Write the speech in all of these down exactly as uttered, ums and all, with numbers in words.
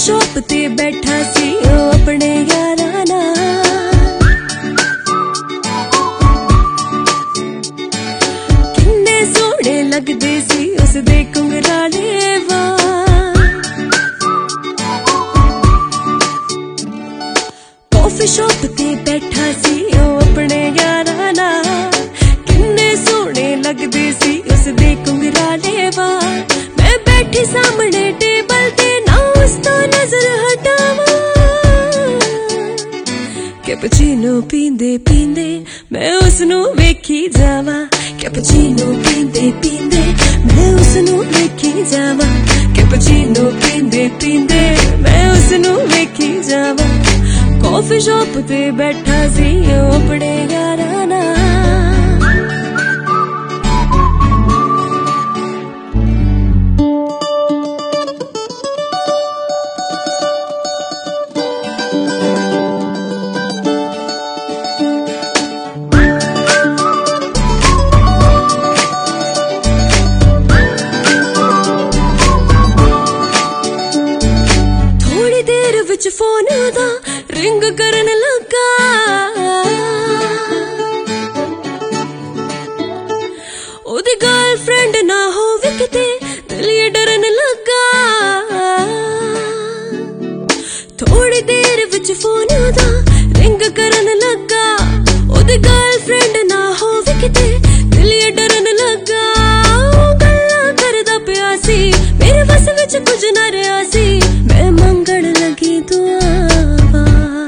Shop ते बैठा सी ओ अपने यारां नाल। किन्ने सोहणे लगदे सी उसदे घुंघराले वाल। कॉफी शॉप ते बैठा सी ओ अपने यारां नाल। किन्ने सोहणे लगदे सी उसदे घुंघराले वाल। मैं बैठी सामने टेबल ते ना उस तो नजर हटावा। कैपुचीनो पींदे पींदे मैं उसनू वेखी जावा। कैपुचीनो पींदे पींदे मैं उसनू वेखी जावा। कैपुचीनो पींदे पींदे मैं उसनू वेखी जावा। कॉफी शॉप ते बैठा सी ओ अपने यारां नाल। फोन दा रिंग करन लगा। ओदी गर्लफ्रेंड ना होवे किते दिल ये डरन लगा। थोड़ी देर विच फोन दा रिंग करन लगा। ओदी गर्लफ्रेंड ना होवे किते दिल ये डरन लगा। गल्लां करदा पिया सी मेरे बस विच कुछ ना रहा सी। मैं मंगण लगी दुआवा।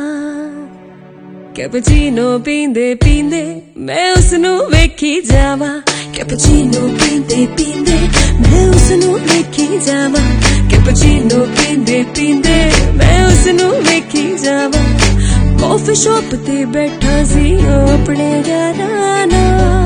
कैपुचीनो पींदे पींदे मैं उसनू वेखी जावा। कैपुचीनो पींदे पींदे मैं उसनू वेखी जावा। कैपुचीनो पींदे पींदे मैं उसनू वेखी जावा। कॉफी शॉप ते बैठा सी ओ अपने यारां नाल।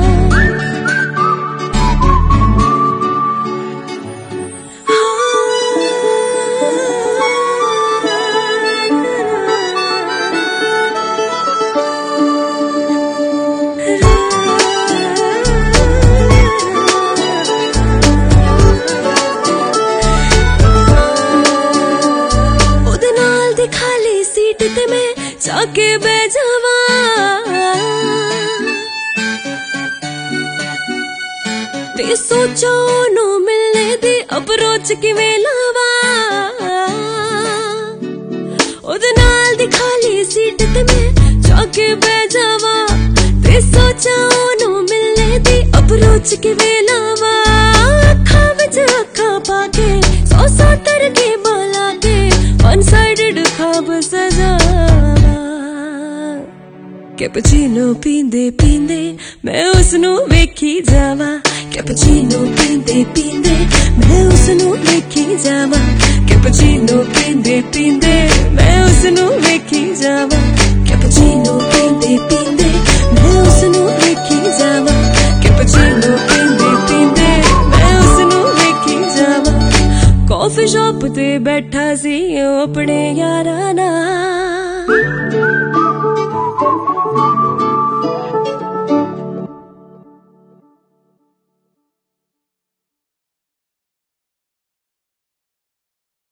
खाली सीट ते मैं जाके बह जावा। ते सोचा ओनू मिलने दी अप्रोच किवें लावा। ओदे नाल दी खाली सीट ते मैं जाके बह जावा। ते सोचा ओनू मिलने दी अप्रोच किवें लावा। अखां विच अखां पाके सौ सौ तरके बोला के वन साइडेड ख्वाब सजावा। कैपुचीनो पींदे पींदे मैं उसनू वेखी जावा। कैपुचीनो पींदे पींदे मैं उसनू वेखी जावा। कैपुचीनो पींदे पींदे मैं उसनू वेखी जावा। कैपुचीनो पींदे पींदे मैं उसनू वेखी जावा। कैपुचीनो पींदे पींदे मैं उसनू वेखी जावा। कॉफी शॉप ते बैठा सी ओ अपने यारां नाल।